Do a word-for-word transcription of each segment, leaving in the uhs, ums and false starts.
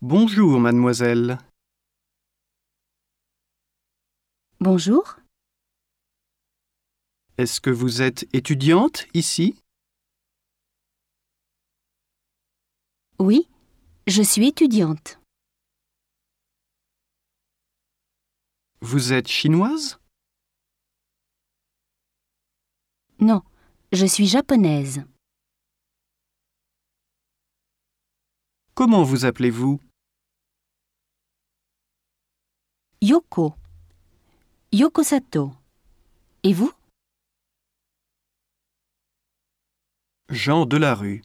Bonjour, mademoiselle. Bonjour. Est-ce que vous êtes étudiante ici? Oui, je suis étudiante. Vous êtes chinoise? Non, je suis japonaise. Comment vous appelez-vous? Yoko. Yoko Sato. Et vous? Jean Delarue.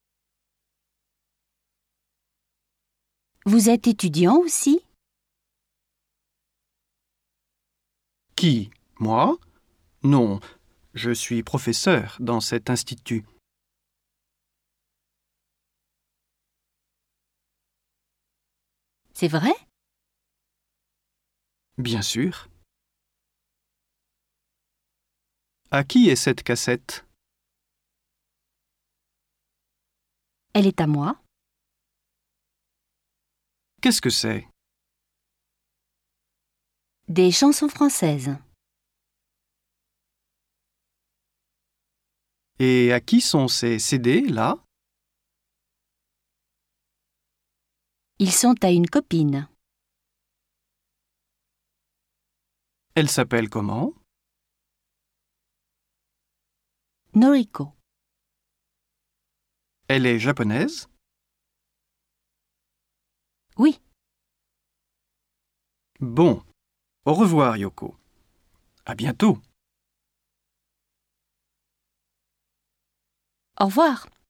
Vous êtes étudiant aussi? Qui? Moi? Non, je suis professeur dans cet institut. C'est vrai? Bien sûr. À qui est cette cassette? Elle est à moi. Qu'est-ce que c'est? Des chansons françaises. Et à qui sont ces C D, là? Ils sont à une copine. Elle s'appelle comment? Noriko. Elle est japonaise? Oui. Bon. Au revoir, Yoko. À bientôt. Au revoir.